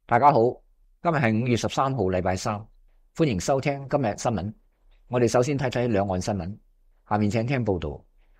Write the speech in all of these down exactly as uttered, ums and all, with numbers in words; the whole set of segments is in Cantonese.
大家好，今日係五月十三號，禮拜三，歡迎收聽今日新聞。我哋首先睇睇兩岸新聞，下面請聽報道。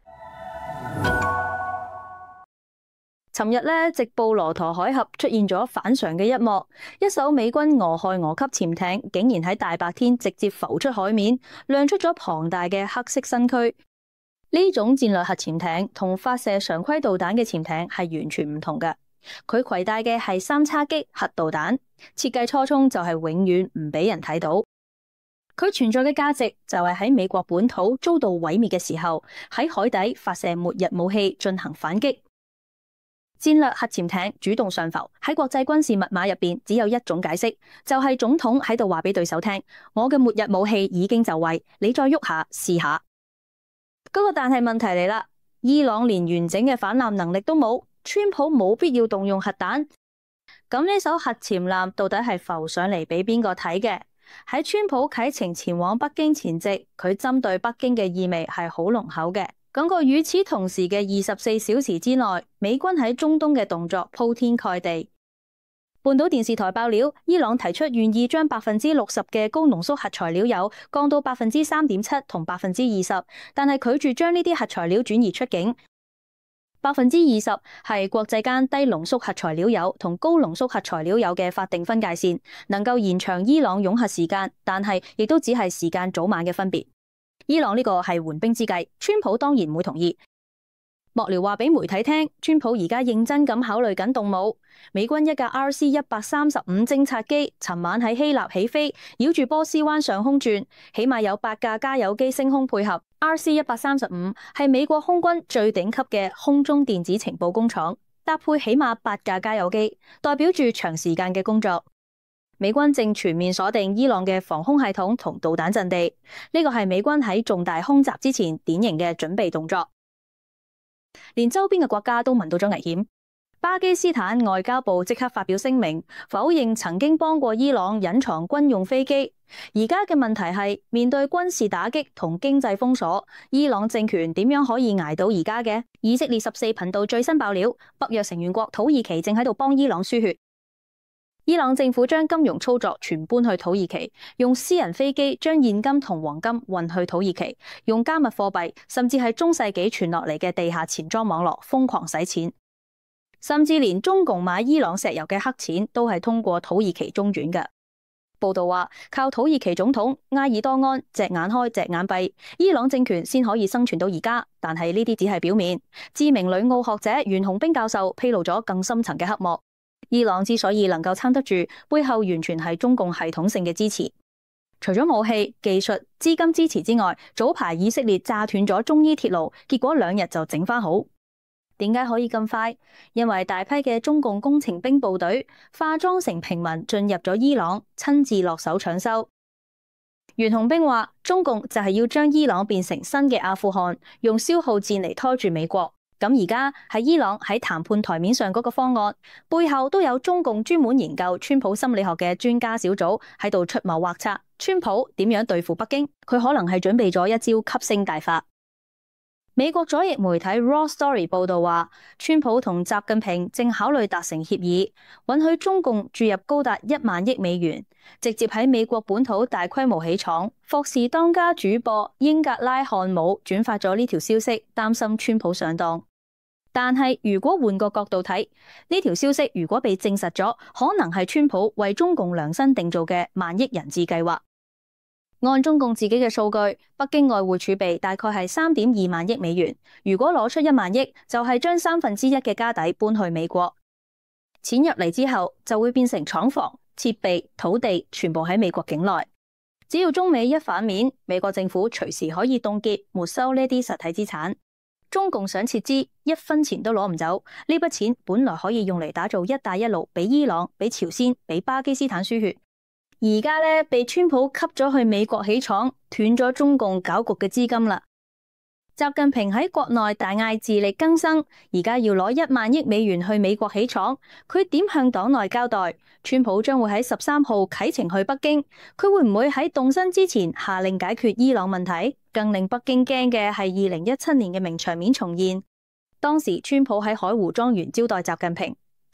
尋日咧，直布羅陀海峽出現咗反常嘅一幕，一艘美軍俄亥俄級潛艇竟然喺大白天直接浮出海面，亮出咗龐大嘅黑色身軀。呢種戰略核潛艇同發射常規導彈嘅潛艇係完全唔同嘅。佢攜帶嘅係三叉戟核導彈，設計初衷就係永遠唔俾人睇到。佢存在嘅價值就係喺美國本土遭到毀滅嘅時候，喺海底發射末日武器進行反擊。戰略核潛艇主動上浮，喺國際軍事密碼入邊只有一種解釋，就係總統喺度話俾對手聽：我嘅末日武器已經就位，你再喐下試下。嗰個但係問題嚟啦，伊朗連完整嘅反艦能力都冇，川普冇必要動用核彈。咁呢艘核潛艦到底係浮上嚟俾邊個睇嘅？喺川普啟程前往北京前夕，佢針對北京嘅意味係好濃厚嘅。講過與此同時嘅二十四小時之內，美軍喺中東嘅動作鋪天蓋地。半島電視台爆料，伊朗提出願意將百分之六十嘅高濃縮核材料鈾降到百分之三點七同百分之二十，但係拒絕將呢啲核材料轉移出境。百分之二十係國際間低濃縮核材料鈾同高濃縮核材料鈾嘅法定分界線，能夠延長伊朗擁核時間，但係亦都只係時間早晚嘅分別。伊朗呢個係緩兵之計，川普當然唔會同意。幕僚話俾媒體聽，川普而家認真咁考慮緊動武。美軍一架 R C 一百三十五偵察機尋晚喺希臘起飛，繞住波斯灣上空轉，起碼有八架加油機升空配合。R C 一百三十五係美國空軍最頂級嘅空中電子情報工廠，搭配起碼八架加油機，代表住長時間嘅工作。美軍正全面鎖定伊朗嘅防空系統同導彈陣地，呢個係美軍喺重大空襲之前典型嘅準備動作。連周邊嘅國家都聞到咗危險，巴基斯坦外交部即刻發表聲明，否認曾經幫過伊朗隱藏軍用飛機。而家嘅問題係，面對軍事打擊同經濟封鎖，伊朗政權點樣可以捱到而家嘅？以色列十四頻道最新爆料，北約成員國土耳其正喺度幫伊朗輸血。伊朗政府將金融操作全搬去土耳其，用私人飛機將現金同黃金運去土耳其，用加密貨幣甚至係中世紀傳落嚟嘅地下錢莊網絡瘋狂洗錢，甚至連中共買伊朗石油嘅黑錢都係通過土耳其中轉嘅。報道話，靠土耳其總統埃爾多安隻眼開隻眼閉，伊朗政權先可以生存到而家。但係呢啲只係表面。知名旅澳學者袁洪兵教授披露咗更深層嘅黑幕。伊朗之所以能夠撐得住，背後完全係中共系統性嘅支持。除咗武器、技術、資金支持之外，早排以色列炸斷咗中伊鐵路，結果兩日就整返好。點解可以咁快？因為大批嘅中共工程兵部隊化妝成平民進入咗伊朗，親自落手搶修。袁洪兵話，中共就係要將伊朗變成新嘅阿富汗，用消耗戰嚟拖住美國。咁而家喺伊朗喺談判台面上嗰個方案背後，都有中共專門研究川普心理學嘅專家小組喺度出謀劃策。川普點樣對付北京？佢可能係準備咗一招吸星大法。美國左翼媒體 Raw Story 報道話，川普同習近平正考慮達成協議，允許中共注入高達一萬億美元，直接喺美國本土大規模起廠。霍士當家主播英格拉漢姆轉發咗呢條消息，擔心川普上當。但係如果換個角度睇，呢條消息如果被證實咗，可能係川普為中共量身定做嘅萬億人質計劃。按中共自己嘅數據，北京外匯儲備大概係三點二萬億美元。如果攞出一萬億，就係將三分之一嘅家底搬去美國。錢入嚟之後，就會變成廠房、設備、土地，全部喺美國境內。只要中美一反面，美國政府隨時可以凍結、沒收呢啲實體資產。中共想撤資，一分錢都攞唔走。呢筆錢本來可以用嚟打造一帶一路，俾伊朗、俾朝鮮、俾巴基斯坦輸血。而家咧被川普吸咗去美國起廠，斷咗中共搞局嘅資金啦。習近平喺國內大嗌自力更生，而家要攞一萬億美元去美國起廠，佢點向黨內交代？川普將會喺十三號啟程去北京，佢會唔會喺動身之前下令解決伊朗問題？更令北京驚嘅係二零一七年嘅名場面重現，當時川普喺海湖莊園招待習近平。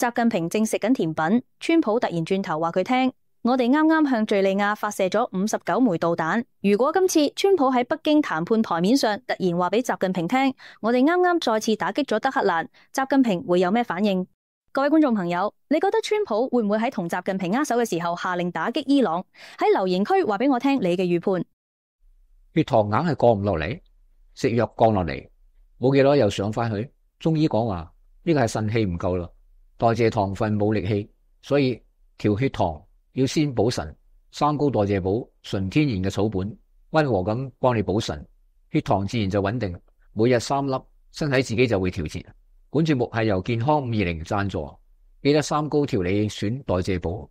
習近平正食緊甜品，川普突然轉頭話佢聽：我哋啱啱向敘利亞發射咗五十九枚導彈。如果今次川普喺北京談判台面上突然話俾習近平聽，我哋啱啱再次打擊咗德黑蘭，習近平會有咩反應？各位觀眾朋友，你覺得川普會唔會喺同習近平握手嘅時候下令打擊伊朗？喺留言區話俾我聽你嘅預判。 血糖硬係降唔落嚟，食藥降落嚟，冇幾耐又上翻去。中醫講話呢個係腎氣唔夠啦，代謝糖分冇力氣，所以調血糖要先補腎。三高代謝補純天然嘅草本，溫和咁幫你補腎，血糖自然就穩定。每日三粒，身體自己就會調節。本節目係由健康五二零贊助，記得三高調理選代謝補。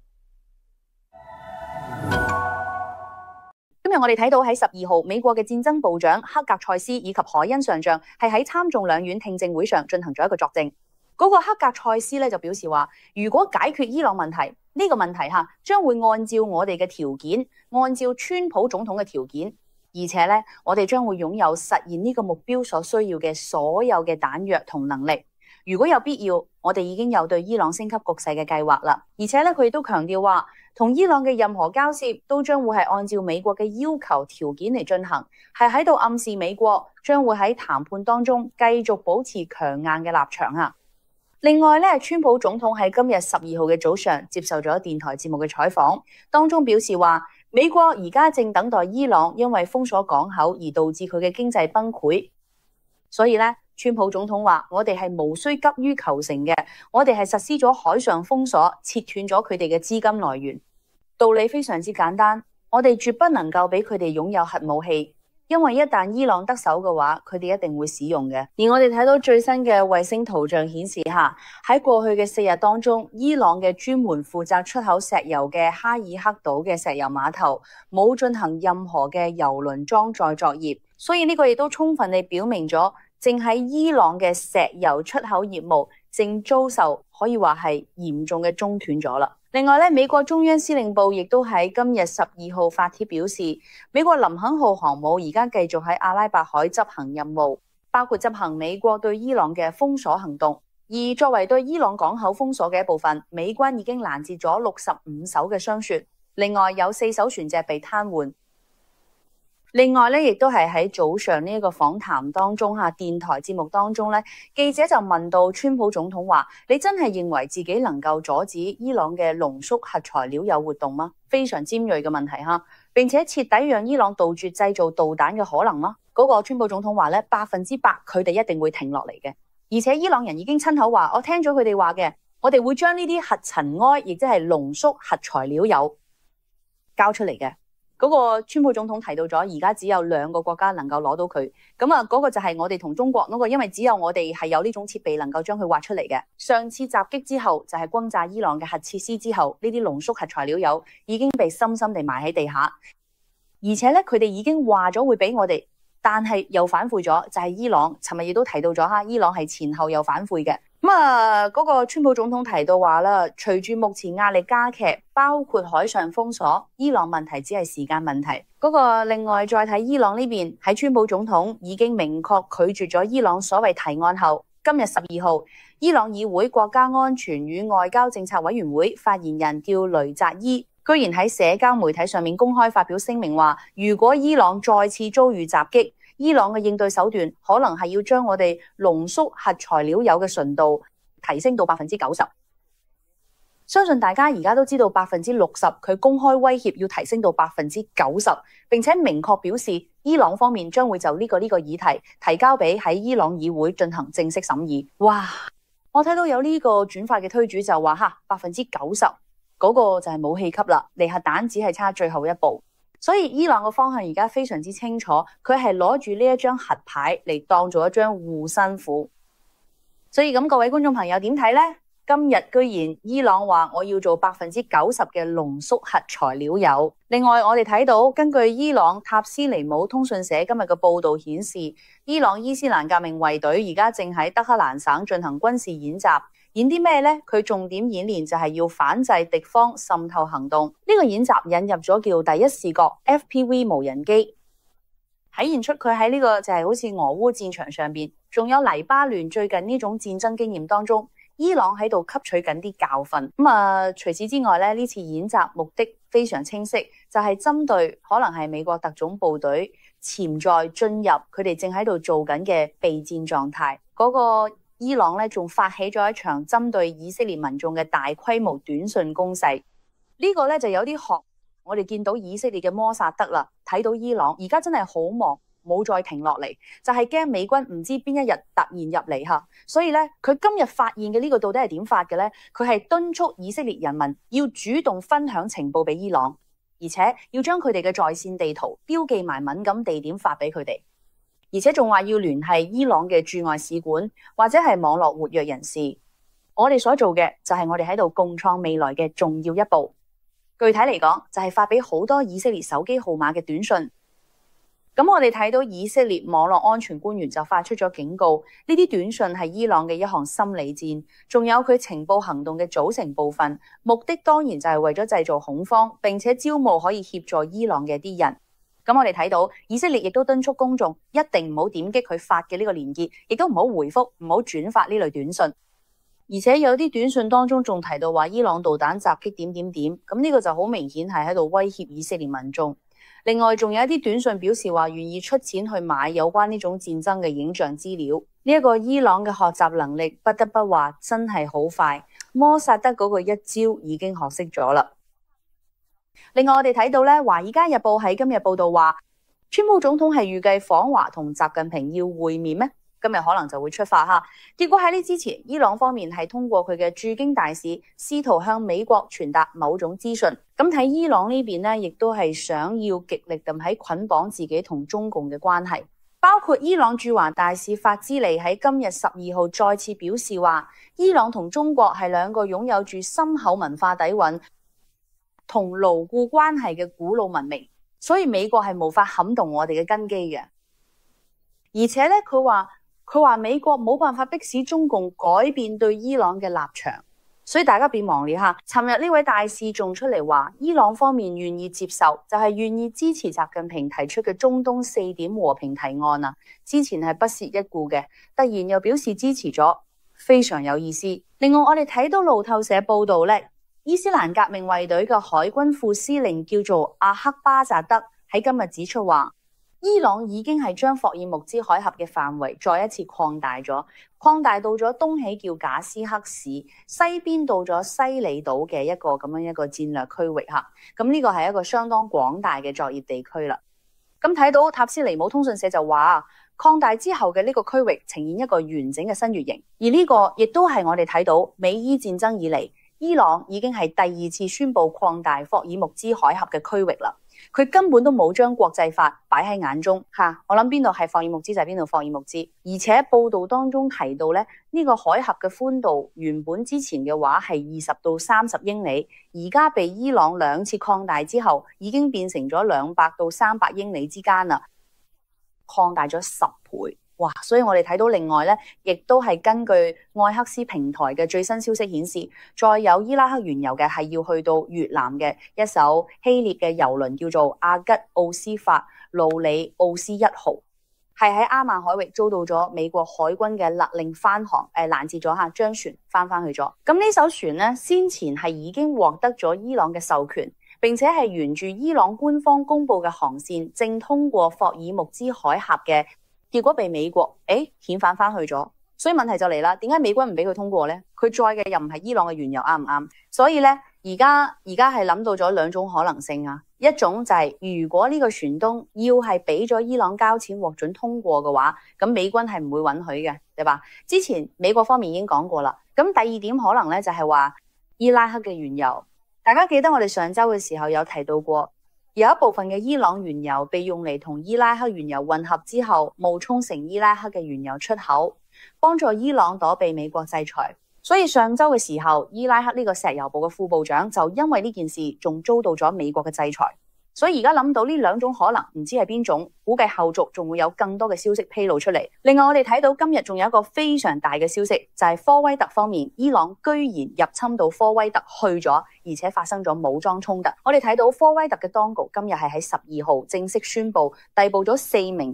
今日我哋睇到喺十二號，美國嘅戰爭部長克格塞斯以及海恩上將係喺參眾兩院聽證會上進行咗一個作證。嗰、那個克格塞斯咧就表示話，如果解決伊朗問題，呢、這個問題吓將會按照我哋嘅條件，按照川普總統嘅條件，而且咧我哋將會擁有實現呢個目標所需要嘅所有嘅彈藥同能力。如果有必要，我哋已經有對伊朗升級局勢嘅計劃啦。而且咧，佢亦都強調話，同伊朗嘅任何交涉都將會係按照美國嘅要求條件嚟進行，係喺度暗示美國將會喺談判當中繼續保持強硬嘅立場啊。另外咧，川普總統喺今日十二號嘅早上接受咗電台節目嘅採訪，當中表示話，美國而家正等待伊朗因為封鎖港口而導致佢嘅經濟崩潰，所以咧。川普總統話：我哋係無需急於求成嘅，我哋係實施咗海上封鎖，切斷咗佢哋嘅資金來源。道理非常之簡單，我哋絕不能夠俾佢哋擁有核武器，因為一旦伊朗得手嘅話，佢哋一定會使用嘅。而我哋睇到最新嘅衛星圖像顯示下，喺過去嘅四日當中，伊朗嘅專門負責出口石油嘅哈爾克島嘅石油碼頭冇進行任何嘅油輪裝載作業，所以呢個亦都充分地表明咗。正喺伊朗嘅石油出口業務正遭受可以話係嚴重嘅中斷咗啦。另外咧，美國中央司令部亦都喺今日十二號發帖表示，美國林肯號航母而家繼續喺阿拉伯海執行任務，包括執行美國對伊朗嘅封鎖行動。而作為對伊朗港口封鎖嘅一部分，美軍已經攔截咗六十五艘嘅商船，另外有四艘船隻被癱瘓。另外咧，亦都係喺早上呢一個訪談當中吓，電台節目當中咧，記者就問到川普總統話：你真係認為自己能夠阻止伊朗嘅濃縮核材料有活動嗎？非常尖銳嘅問題吓，並且徹底讓伊朗杜絕製造導彈嘅可能嗎？嗰、那個川普總統話咧，百分之百佢哋一定會停落嚟嘅，而且伊朗人已經親口話：我聽咗佢哋話嘅，我哋會將呢啲核塵埃，亦即係濃縮核材料有交出嚟嘅。嗰個川普總統提到咗，而家只有兩個國家能夠攞到佢，咁啊嗰個就係我哋同中國嗰個，因為只有我哋係有呢種設備能夠將佢挖出嚟嘅。上次襲擊之後，就係轟炸伊朗嘅核設施之後，呢啲濃縮核材料油已經被深深地埋喺地下，而且咧佢哋已經話咗會俾我哋，但係又反悔咗，就係伊朗。尋日亦都提到咗哈，伊朗係前後又反悔嘅。咁啊，嗰個川普總統提到話啦，隨住目前壓力加劇，包括海上封鎖，伊朗問題只係時間問題。嗰個另外再睇伊朗呢邊，喺川普總統已經明確拒絕咗伊朗所謂提案後，今日十二號，伊朗議會國家安全與外交政策委員會發言人叫雷扎伊，居然喺社交媒體上面公開發表聲明話，如果伊朗再次遭遇襲擊，伊朗嘅應對手段可能係要將我哋濃縮核材料油嘅純度提升到百分之九十。相信大家而家都知道百分之六十，佢公開威脅要提升到百分之九十，並且明確表示伊朗方面將會就呢個呢個議題提交俾喺伊朗議會進行正式審議。哇！我睇到有呢個轉發嘅推主就話吓，百分之九十嗰個就係武器級啦，離核彈只係差最後一步。所以伊朗嘅方向而家非常之清楚，佢係攞住呢一張核牌嚟當做一張護身符。所以咁各位觀眾朋友點睇呢？今日居然伊朗話我要做百分之九十嘅濃縮核材料油。另外我哋睇到根據伊朗塔斯尼姆通訊社今日嘅報道顯示，伊朗伊斯蘭革命衛隊而家正喺德黑蘭省進行軍事演習。演啲咩呢？佢重點演練就係要反制敵方滲透行動。呢個演習引入咗叫第一視角 F P V 無人機，體現出佢喺呢個就係好似俄烏戰場上邊，仲有黎巴嫩最近呢種戰爭經驗當中， 伊朗喺度吸取緊啲教訓。咁啊，除此之外咧，呢次演習目的非常清晰，就係針對可能係美國特種部隊潛在進入佢哋正喺度做緊嘅備戰狀態。嗰個伊朗咧仲發起咗一場針對以色列民眾嘅大規模短信攻勢。呢個咧就有啲學我哋見到以色列嘅摩薩德啦，睇到伊朗而家真係好忙，冇再停落嚟，就係驚美軍唔知邊一日突然入嚟嚇。所以咧，佢今日發現嘅呢個到底係點發嘅咧？佢係敦促以色列人民要主動分享情報俾伊朗，而且要將佢哋嘅在線地圖標記埋敏感地點發俾佢哋，而且仲話要聯繫伊朗嘅駐外使館或者係網絡活躍人士。我哋所做嘅就係我哋喺度共創未來嘅重要一步。具體嚟講，就係發俾好多以色列手機號碼嘅短信。咁我哋睇到以色列網絡安全官員就發出咗警告，呢啲短信係伊朗嘅一項心理戰，仲有佢情報行動嘅組成部分，目的當然就係為咗製造恐慌，並且招募可以協助伊朗嘅啲人。咁我哋睇到以色列亦都敦促公眾一定唔好點擊佢發嘅呢個連結，亦都唔好回覆，唔好轉發呢類短信。而且有啲短信當中仲提到話伊朗導彈襲擊點點點，咁呢個就好明顯係喺度威脅以色列民眾。另外仲有一啲短信表示話願意出錢去買有關呢種戰爭嘅影像資料。呢一個伊朗嘅學習能力不得不話真係好快，摩薩德嗰個一招已經學識咗啦。另外我哋睇到咧，《華爾街日報》喺今日報道話，川普總統係預計訪華同習近平要會面咩？今日可能就會出發哈。結果喺呢之前，伊朗方面係通過佢嘅駐京大使，試圖向美國傳達某種資訊。咁睇伊朗呢邊呢，亦都係想要極力咁喺捆綁自己同中共嘅關係。包括伊朗駐華大使法茲利喺今日十二號再次表示話，伊朗同中國係兩個擁有住深厚文化底蘊同牢固關係嘅古老文明，所以美國係無法撼動我哋嘅根基嘅。而且咧，佢話。佢話美國冇辦法迫使中共改變對伊朗嘅立場，所以大家別忘了嚇。尋日呢位大使仲出嚟話，伊朗方面願意接受，就係願意支持習近平提出嘅中東四點和平提案啊。之前係不屑一顧嘅，突然又表示支持咗，非常有意思。另外我哋睇到路透社報導咧，伊斯蘭革命衛隊嘅海軍副司令叫做阿克巴扎德喺今日指出話，伊朗已經係將霍爾木茲海峽嘅範圍再一次擴大咗，擴大到咗東起叫賈斯克市，西邊到咗西里島嘅一個咁樣一個戰略區域嚇。咁呢個係一個相當廣大嘅作業地區啦。咁睇到塔斯尼姆通訊社就話，擴大之後嘅呢個區域呈現一個完整嘅新月形，而呢個亦都係我哋睇到美伊戰爭以嚟，伊朗已經係第二次宣布擴大霍爾木茲海峽嘅區域啦。佢根本都冇將國際法擺喺眼中嚇，我諗邊度係霍爾木茲就係邊度霍爾木茲。而且報道當中提到咧，呢個海峽嘅寬度原本之前嘅話係二十到三十英里，而家被伊朗兩次擴大之後，已經變成咗兩百到三百英里之間啦，擴大咗十倍。哇！所以我哋睇到另外咧，亦都係根據愛克斯平台嘅最新消息顯示，再有伊拉克原油嘅係要去到越南嘅一艘希臘嘅油輪叫做阿吉奧斯法路里奧斯一號，係喺阿曼海域遭到咗美國海軍嘅勒令翻航，誒攔截咗嚇，將船翻翻去咗。咁呢艘船咧，先前係已經獲得咗伊朗嘅授權，並且係沿住伊朗官方公佈嘅航線，正通過霍爾木茲海峽嘅。結果被美國誒遣返翻去咗，所以問題就嚟啦，點解美軍唔俾佢通過呢？佢載嘅又唔係伊朗嘅原油，啱唔啱？所以咧，而家而家係諗到咗兩種可能性啊，一種就係、是、如果呢個船東要係俾咗伊朗交錢獲准通過嘅話，咁美軍係唔會允許嘅，對吧？之前美國方面已經講過啦。咁第二點可能咧就係話伊拉克嘅原油，大家記得我哋上週嘅時候有提到過。有一部分嘅伊朗原油被用嚟同伊拉克原油混合之後，冒充成伊拉克嘅原油出口，幫助伊朗躲避美國制裁。所以上週嘅時候，伊拉克呢個石油部嘅副部長就因為呢件事仲遭到咗美國嘅制裁。所以而家諗到呢兩種可能，唔知係邊種，估計後續仲會有更多嘅消息披露出嚟。另外我哋睇到今日仲有一個非常大嘅消息，就係科威特方面，伊朗居然入侵到科威特去咗，而且發生咗武裝衝突。我哋睇到科威特嘅當局今日係喺十二號正式宣布逮捕咗四名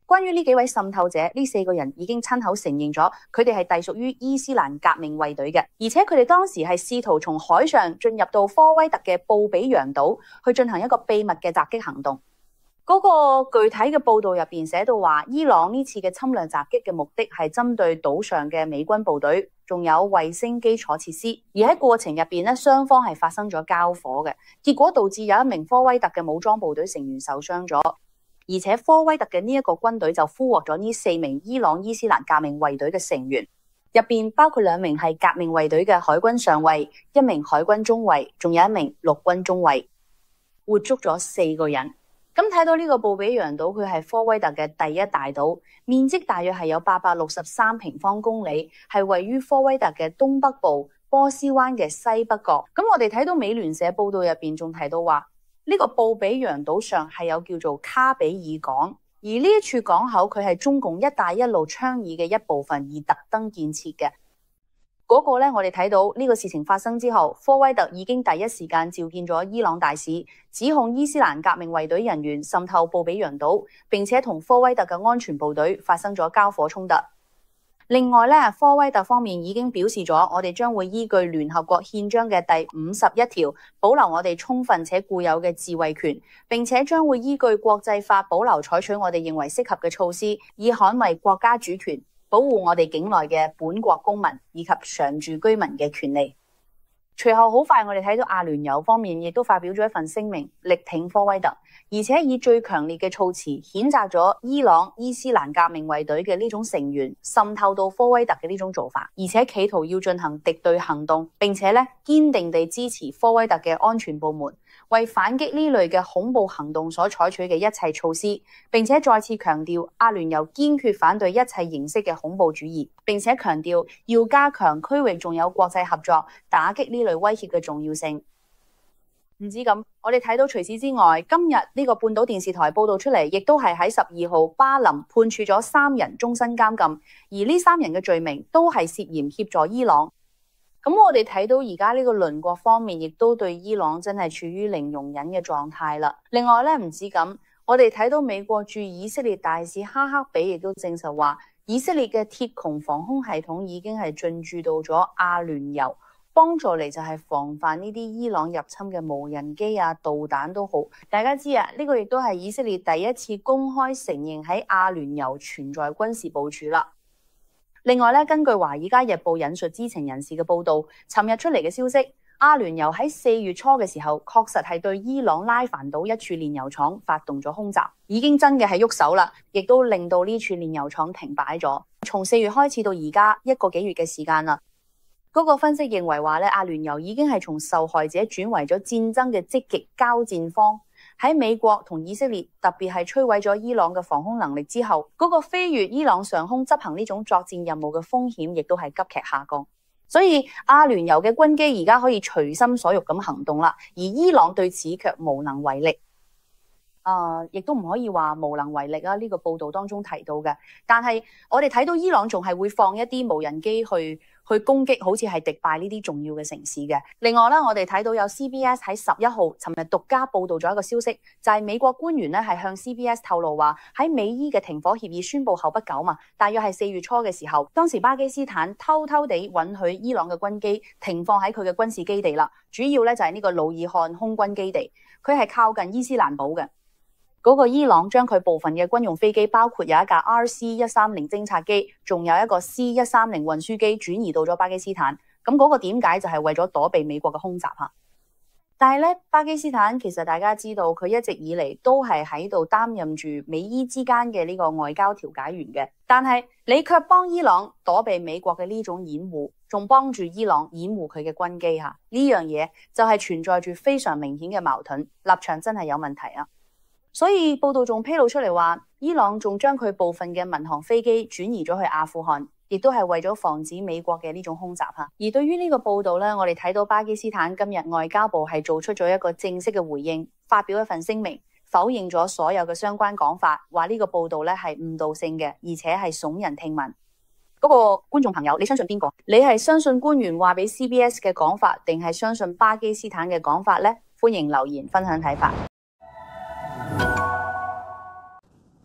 關於呢幾位滲透者，呢四個人已經親口承認咗，佢哋係隸屬於伊斯蘭革命衛隊嘅，而且佢哋當時係試圖從海上進入到科威特嘅布比揚島去進行一個秘密嘅襲擊行動。嗰個具體嘅報道入邊寫到話，伊朗呢次嘅侵略襲擊嘅目的係針對島上嘅美軍部隊，仲有衛星基礎設施。而喺過程入邊咧，雙方係發生咗交火嘅，結果導致有一名科威特嘅武裝部隊成員受傷咗，而且科威特嘅呢一個軍隊就俘獲咗呢四名伊朗伊斯蘭革命衛隊嘅成員，入邊包括兩名係革命衛隊嘅海軍上尉，一名海軍中尉，仲有一名陸軍中尉，活捉咗四個人。咁睇到呢個布比揚島，佢係科威特嘅第一大島，面積大約係有八百六十三平方公里，係位於科威特嘅東北部波斯灣嘅西北角。咁我哋睇到美聯社報道入邊仲提到話，呢個布比揚島上係有叫做卡比爾港，而呢一處港口佢係中共一帶一路倡議嘅一部分而特登建設嘅。嗰個咧，我哋睇到呢個事情發生之後，科威特已經第一時間召見咗伊朗大使，指控伊斯蘭革命衛隊人員滲透布比揚島，並且同科威特嘅安全部隊發生咗交火衝突。另外咧，科威特方面已經表示咗，我哋將會依據聯合國憲章嘅第五十一條，保留我哋充分且固有嘅自衛權，並且將會依據國際法保留採取我哋認為適合嘅措施，以捍衛國家主權，保護我哋境內嘅本國公民以及常住居民嘅權利。隨後好快，我哋睇到阿聯酋方面亦都發表咗一份聲明，力挺科威特，而且以最強烈嘅措辭譴責咗伊朗伊斯蘭革命衛隊嘅呢種成員滲透到科威特嘅呢種做法，而且企圖要進行敵對行動，並且咧堅定地支持科威特嘅安全部門為反擊呢類嘅恐怖行動所採取嘅一切措施，並且再次強調阿聯酋堅決反對一切形式嘅恐怖主義，並且強調要加強區域仲有國際合作，打擊呢類威脅嘅重要性。唔止咁，我哋睇到除此之外，今日呢個半島電視台報道出嚟，亦都係喺十二號巴林判處咗三人終身監禁，而呢三人嘅罪名都係涉嫌協助伊朗。咁我哋睇到而家呢個鄰國方面，亦都對伊朗真係處於零容忍嘅狀態啦。另外咧，唔止咁，我哋睇到美國駐以色列大使哈克比亦都證實話，以色列嘅鐵穹防空系統已經係進駐到咗阿聯酋，幫助嚟就係防範呢啲伊朗入侵嘅無人機啊、導彈都好。大家知啊，呢個亦都係以色列第一次公開承認喺阿聯酋存在軍事部署啦。另外咧，根據《華爾街日報》引述知情人士嘅報道，尋日出嚟嘅消息，阿聯酋喺四月初嘅時候，確實係對伊朗拉凡島一處煉油廠發動咗空襲，已經真嘅係喐手啦，亦都令到呢處煉油廠停擺咗。從四月開始到而家一個幾月嘅時間啦，嗰、那個分析認為話咧，阿聯酋已經係從受害者轉為咗戰爭嘅積極交戰方。喺美國同以色列特別係摧毀咗伊朗嘅防空能力之後，嗰、那個飛越伊朗上空執行呢種作戰任務嘅風險亦都係急劇下降。所以阿聯酋嘅軍機而家可以隨心所欲咁行動啦，而伊朗對此卻無能為力。啊、呃，亦都唔可以話無能為力啊！呢、這個報道當中提到嘅，但係我哋睇到伊朗仲係會放一啲無人機去去攻擊，好似係迪拜呢啲重要嘅城市嘅。另外咧，我哋睇到有 C B S 喺十一號尋日獨家報道咗一個消息，就係、是、美國官員咧係向 C B S 透露話，喺美伊嘅停火協議宣布後不久嘛，大約係四月初嘅時候，當時巴基斯坦偷偷地允許伊朗嘅軍機停放喺佢嘅軍事基地啦，主要咧就係呢個努爾汗空軍基地，佢係靠近伊斯蘭堡嘅。嗰個伊朗將佢部分嘅軍用飛機，包括有一架 R C 一三零偵察機，仲有一個 C 一三零運輸機轉移到咗巴基斯坦。咁嗰個點解就係為咗躲避美國嘅空襲嚇。但係咧，巴基斯坦其實大家知道，佢一直以嚟都係喺度擔任住美伊之間嘅呢個外交調解員嘅。但係你卻幫伊朗躲避美國嘅呢種掩護，仲幫住伊朗掩護佢嘅軍機嚇。呢樣嘢就係存在住非常明顯嘅矛盾，立場真係有問題啊！所以報道仲披露出嚟話，伊朗仲將佢部分嘅民航飛機轉移咗去阿富汗，亦都係為咗防止美國嘅呢種空襲嚇。而對於呢個報道咧，我哋睇到巴基斯坦今日外交部係做出咗一個正式嘅回應，發表一份聲明，否認咗所有嘅相關講法，話呢個報道咧係誤導性嘅，而且係聳人聽聞。嗰個觀眾朋友，你相信邊個？你係相信官員話俾 C B S 嘅講法，定係相信巴基斯坦嘅講法呢？歡迎留言分享睇法。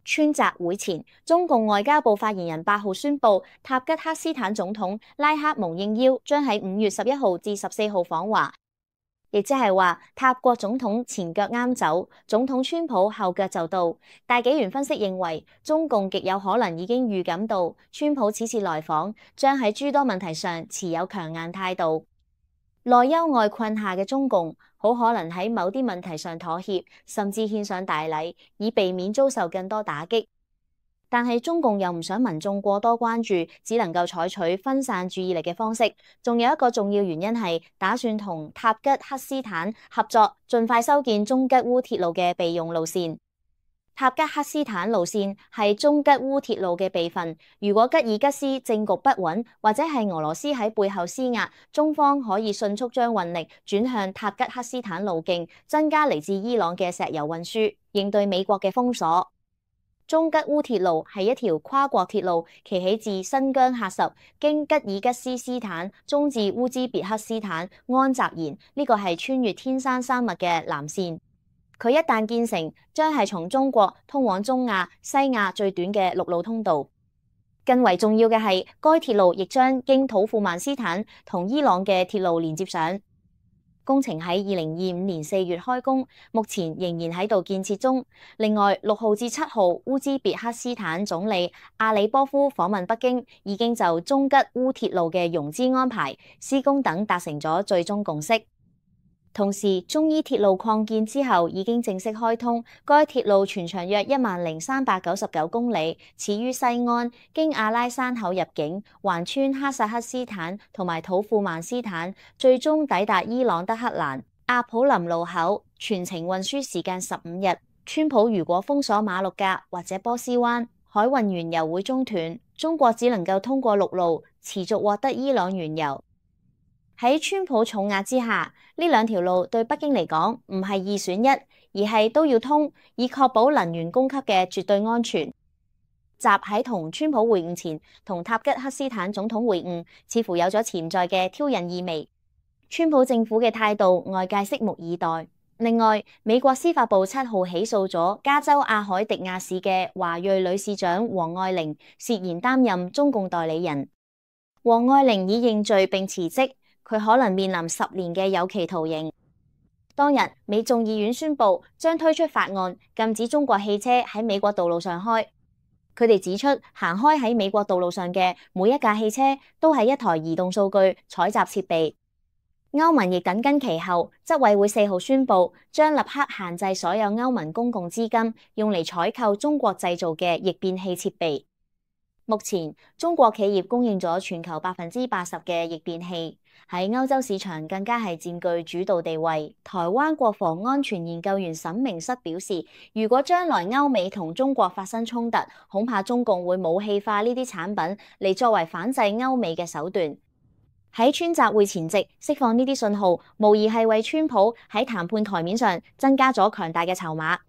川習會前，中共外交部發言人八號宣布，塔吉克斯坦總統拉克蒙應邀，將喺五月十一號至十四號訪華。亦即係話，塔國總統前腳啱走，總統川普後腳就到。大紀元分析認為，中共極有可能已經預感到川普此次來訪將喺諸多問題上持有強硬態度。內憂外困下嘅中共，好可能喺某啲問題上妥協，甚至獻上大禮，以避免遭受更多打擊。但係中共又唔想民眾過多關注，只能夠採取分散注意力嘅方式。仲有一個重要原因係打算同塔吉克斯坦合作，盡快修建中吉烏鐵路嘅備用路線。塔吉克斯坦路線係中吉烏鐵路嘅備份。如果吉爾吉斯政局不穩，或者係俄羅斯喺背後施壓，中方可以迅速將運力轉向塔吉克斯坦路徑，增加嚟自伊朗嘅石油運輸，應對美國嘅封鎖。中吉烏鐵路係一條跨國鐵路，其起自新疆喀什，經吉爾吉斯斯坦，中至烏茲別克斯坦安扎延。呢個係穿越天山山脈嘅南線。佢一旦建成，將係從中國通往中亞、西亞最短嘅陸路通道。更為重要嘅係，該鐵路亦將經土庫曼斯坦同伊朗嘅鐵路連接上。工程喺二零二五年四月開工，目前仍然喺度建設中。另外，六號至七號烏茲別克斯坦總理阿里波夫訪問北京，已經就中吉烏鐵路嘅融資安排、施工等達成咗最終共識。同時，中伊鐵路擴建之後已經正式開通，該鐵路全長約一萬零三百九十九公里，始於西安，經阿拉山口入境，橫穿哈薩克斯坦同埋土庫曼斯坦，最終抵達伊朗德黑蘭阿普林路口，全程運輸時間十五日。川普如果封鎖馬六甲或者波斯灣，海運原油會中斷，中國只能夠通過陸路持續獲得伊朗原油。喺川普重壓之下，呢兩條路對北京嚟講唔係二選一，而係都要通，以確保能源供給嘅絕對安全。習喺同川普會晤前，同塔吉克斯坦總統會晤，似乎有咗潛在嘅挑釁意味。川普政府嘅態度，外界拭目以待。另外，美國司法部七號起訴咗加州阿海迪亞市嘅華裔女市長黃愛玲，涉嫌擔任中共代理人。黃愛玲已認罪並辭職。佢可能面臨十年嘅有期徒刑。當日，美眾議院宣布將推出法案，禁止中國汽車喺美國道路上開。佢哋指出，行開喺美國道路上嘅每一架汽車都係一台移動數據採集設備。歐盟亦緊跟其後，執委會四號宣布將立刻限制所有歐盟公共資金用嚟採購中國製造嘅逆變器設備。目前，中國企業供應咗全球百分之八十嘅逆變器，喺歐洲市場更加係佔據主導地位。台灣國防安全研究員沈明室表示，如果將來歐美同中國發生衝突，恐怕中共會武器化呢啲產品嚟作為反制歐美嘅手段。喺川習會前夕釋放呢啲信號，無疑係為川普喺談判台面上增加咗強大嘅籌碼。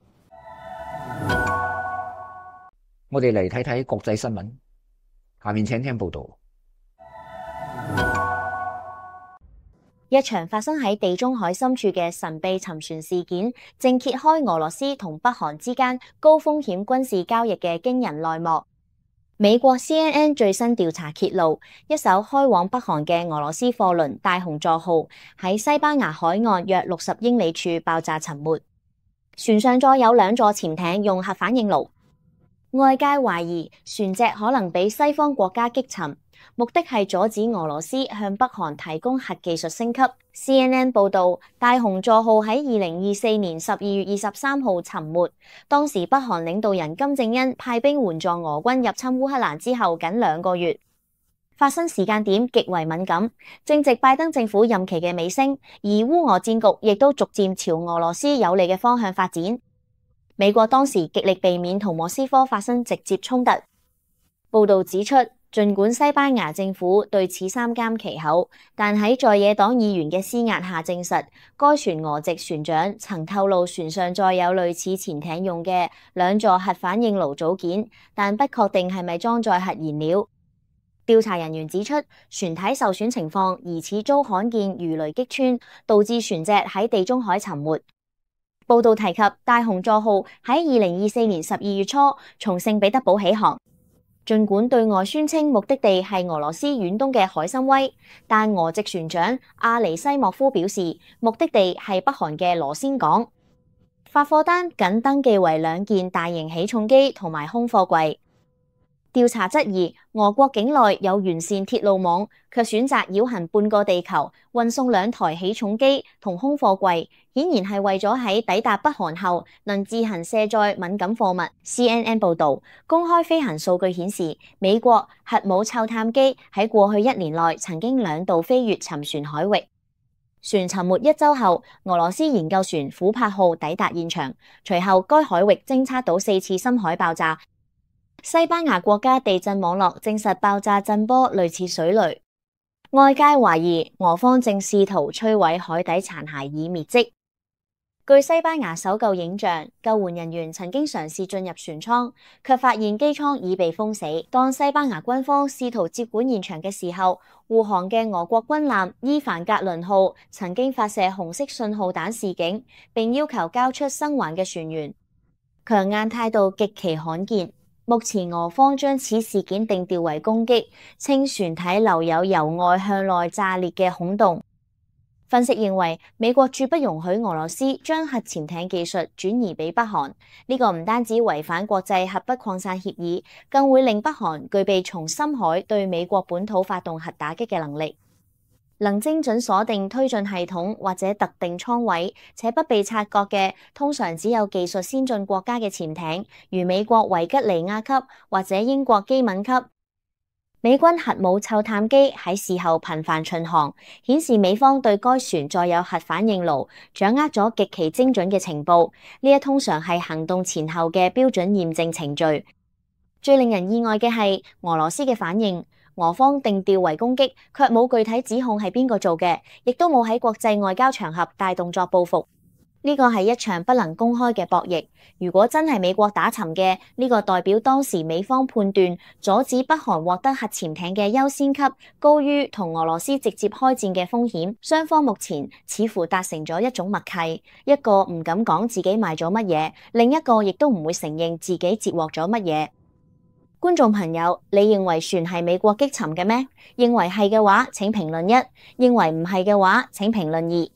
我哋嚟睇睇國際新聞。下面請聽報道。 一場發生喺地中海深處嘅神秘沉船事件，正揭開俄羅斯同北韓之間高風險軍事交易嘅驚人內幕。美國 C N N 最新調查揭露，一艘開往北韓嘅俄羅斯貨輪大熊座號喺西班牙海岸約六十英里處爆炸沉沒，船上載有兩座潛艇用核反應爐。外界懷疑船隻可能被西方國家擊沉，目的係阻止俄羅斯向北韓提供核技術升級。C N N 報道，大熊座號喺二零二四年十二月二十三號沉沒，當時北韓領導人金正恩派兵援助俄軍入侵烏克蘭之後僅兩個月，發生時間點極為敏感，正值拜登政府任期嘅尾聲，而烏俄戰局亦都逐漸朝俄羅斯有利嘅方向發展。美國當時極力避免同莫斯科發生直接衝突。報道指出，儘管西班牙政府對此三緘其口，但喺在野黨議員嘅施壓下證實，該船俄籍船長曾透露船上載有類似潛艇用嘅兩座核反應爐組件，但不確定係咪裝載核燃料。調查人員指出，船體受損情況疑似遭罕見魚雷擊穿，導致船隻喺地中海沉沒。 報道提及大雄座號喺二零二四年十二月初從聖彼得堡起航，儘管對外宣稱目的地係俄羅斯遠東嘅海參崴，但俄籍船長阿尼西莫夫表示目的地係北韓嘅羅先港。發貨單僅登記為兩件大型起重機同埋空貨櫃。調查質疑俄國境內有完善鐵路網，卻選擇繞行半個地球運送兩台起重機同空貨櫃，顯然係為咗喺抵達北韓後能自行卸載敏感貨物。C N N 報導，公開飛行數據顯示，美國核武臭探機喺過去一年內曾經兩度飛越沉船海域。船沉沒一週後，俄羅斯研究船琥珀號抵達現場，隨後該海域偵測到四次深海爆炸。西班牙國家地震網絡證實爆炸震波類似水雷，外界懷疑俄方正試圖摧毀海底殘骸以滅跡。據西班牙搜救影像，救援人員曾經嘗試進入船艙，卻發現機艙已被封死。當西班牙軍方試圖接管現場嘅時候，護航嘅俄國軍艦伊凡格倫號曾經發射紅色信號彈示警，並要求交出生還嘅船員，強硬態度極其罕見。目前俄方將此事件定調為攻擊，稱船體留有由外向內炸裂嘅孔洞。分析認為，美國絕不容許俄羅斯將核潛艇技術轉移俾北韓，呢個唔單止違反國際核不擴散協議，更會令北韓具備從深海對美國本土發動核打擊嘅能力。能精準鎖定推進系統或者特定艙位，且不被察覺嘅，通常只有技術先進國家嘅潛艇，如美國維吉尼亞級或者英國基敏級。美軍核武臭探機喺事後頻繁巡航，顯示美方對該船載有核反應爐，掌握咗極其精準嘅情報。呢一通常係行動前後嘅標準驗證程序。最令人意外嘅係俄羅斯嘅反應。俄方定調為攻擊，卻冇具體指控係邊個做嘅，亦都冇喺國際外交場合大動作報復。呢個係一場不能公開嘅博弈。如果真係美國打沉嘅，呢個代表當時美方判斷阻止北韓獲得核潛艇嘅優先級高於同俄羅斯直接開戰嘅風險。雙方目前似乎達成咗一種默契，一個唔敢講自己賣咗乜嘢，另一個亦都唔會承認自己截獲咗乜嘢。觀眾朋友，你認為船係美國擊沉嘅咩？認為係嘅話，請評論一；認為唔係嘅話，請評論二。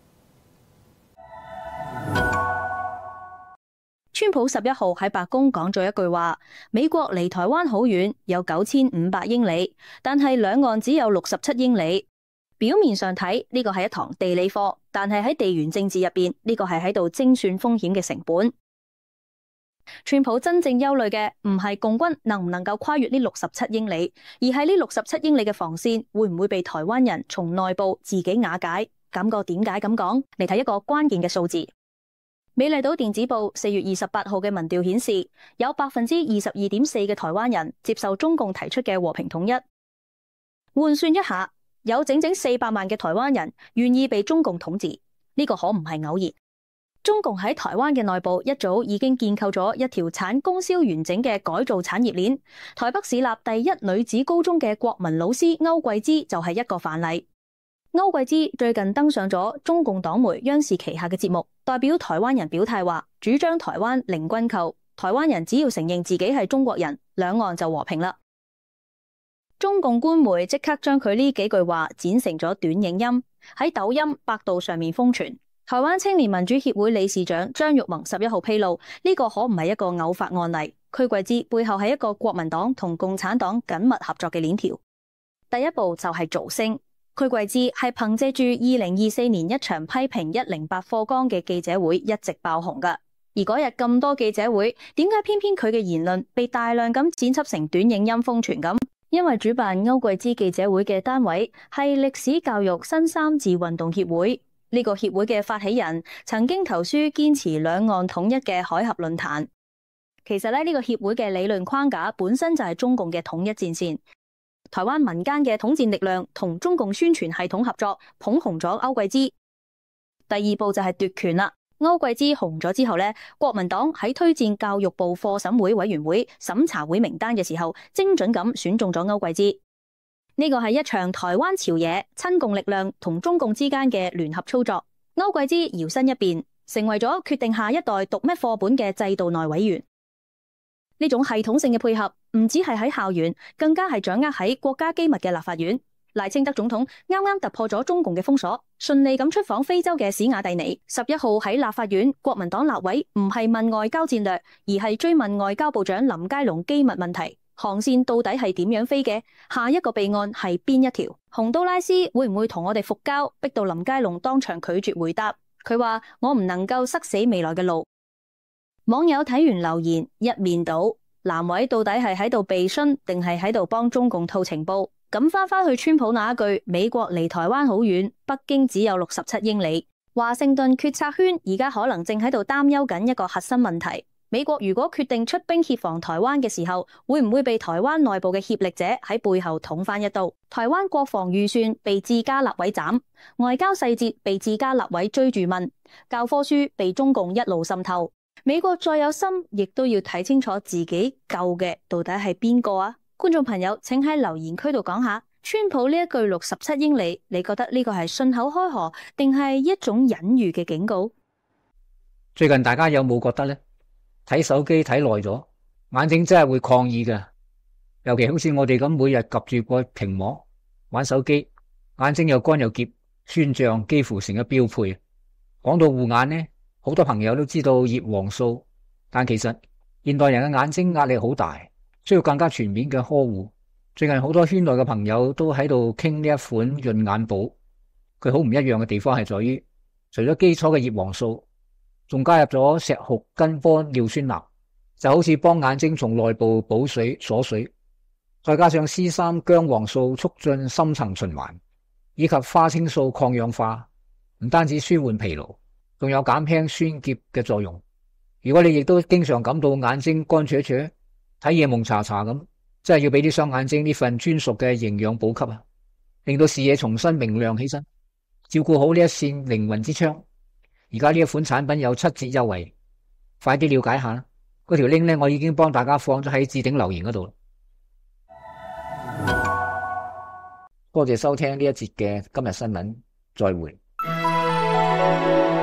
川普十一號喺白宮講咗一句話：美國離台灣好遠，有九千五百英里，但係兩岸只有六十七英里。表面上睇呢個係一堂地理課，但係喺地緣政治入邊，呢個係喺度精算風險嘅成本。川普真正憂慮嘅唔係共軍能唔能夠跨越呢六十七英里，而係呢六十七英里嘅防線會唔會被台灣人從內部自己瓦解。感覺點解咁講？嚟睇一個關鍵嘅數字。美麗島電子報四月二十八號嘅民調顯示，有百分之二十二點四嘅台灣人接受中共提出嘅和平統一。換算一下，有整整四百萬嘅台灣人願意被中共統治，呢個可唔係偶然。中共喺台灣嘅內部一早已經建構咗一條產供銷完整嘅改造產業鏈。台北市立第一女子高中嘅國民老師歐桂芝就係一個範例。歐桂芝最近登上咗中共黨媒央視旗下嘅節目，代表台灣人表態話，主張台灣零軍購，台灣人只要承認自己係中國人，兩岸就和平啦。中共官媒即刻將佢呢幾句話剪成咗短影音，喺抖音、百度上面瘋傳。台灣青年民主協會理事長張玉盟十一號披露，呢個可唔係一個偶發案例，區桂芝背後係一個國民黨同共產黨緊密合作嘅鏈條。第一步就係造星，區桂芝係憑借住二零二四年一場批評一零八課綱嘅記者會一直爆紅噶。而嗰日咁多記者會，點解偏偏佢嘅言論被大量咁剪輯成短影音瘋傳咁？因為主辦歐桂芝記者會嘅單位係歷史教育新三自運動協會。呢個協會嘅發起人曾經投書堅持兩岸統一嘅海峽論壇。其實咧，呢個協會嘅理論框架本身就係中共嘅統一戰線。台灣民間嘅統戰力量同中共宣傳系統合作，捧紅咗歐桂芝。第二步就係奪權啦。歐桂芝紅咗之後咧，國民黨喺推薦教育部課審會委員會審查會名單嘅時候，精準咁選中咗歐桂芝。呢個係一場台灣朝野親共力量同中共之間嘅聯合操作。歐桂芝搖身一變， 成為咗決定下一代讀乜課本嘅制度內委員。呢種系統性嘅配合，唔止係喺校園，更加係掌握喺國家機密嘅立法院。賴清德總統啱啱突破咗中共嘅封鎖，順利咁出訪非洲嘅史瓦蒂尼。十一號喺立法院，國民黨立委唔係問外交戰略，而係追問外交部長林佳龍機密問題，航線到底係點樣飛嘅？下一個備案係邊一條？洪都拉斯會唔會同我哋復交？逼到林佳龍當場拒絕回答。佢話我唔能夠塞死未來嘅路。網友睇完留言一面倒，藍委到底係喺度避詢定係喺度幫中共套情報？咁翻返去川普那一句，美國離台灣好遠，北京只有六十七英里。華盛頓決策圈而家可能正喺度擔憂緊一個核心問題：美國如果決定出兵協防台灣嘅時候，會唔會被台灣內部嘅協力者喺背後捅翻一刀？台灣國防預算被自家立委斬，外交細節被自家立委追住問，教科書被中共一路滲透。美國再有心，亦都要睇清楚自己救嘅到底係邊個啊？觀眾朋友，請喺留言區度講下，川普呢一句六十七英里，你覺得呢個係信口開河，定係一種隱喻嘅警告？ 最近大家有冇覺得呢？睇手機睇耐咗，眼睛真係會抗議嘅。尤其好似我哋咁每日及住個屏幕玩手機，眼睛又乾又澀，酸脹幾乎成個標配。講到護眼呢，好多朋友都知道葉黃素，但其實現代人嘅眼睛壓力好大，需要更加全面嘅呵護。最近好多圈內嘅朋友都喺度傾呢一款潤眼寶，佢好唔一樣嘅地方係在於，除咗基礎嘅葉黃素，仲加入咗石斛根波尿酸鈉，就好似幫眼睛從內部補水鎖水，再加上 C 三 薑黃素促進深層循環，以及花青素抗氧化，唔單止舒緩疲勞，仲有減輕酸澀嘅作用。如果你亦都經常感到眼睛乾灼灼，睇嘢蒙查查咁，真係要俾啲雙眼睛呢份專屬嘅營養補給啊，令到視野重新明亮起身，照顧好呢一扇靈魂之窗。而家呢一款產品有七折優惠，快啲了解下啦！嗰條 link 咧，我已經幫大家放咗喺置頂留言嗰度。多謝收聽呢一節嘅今日新聞，再會。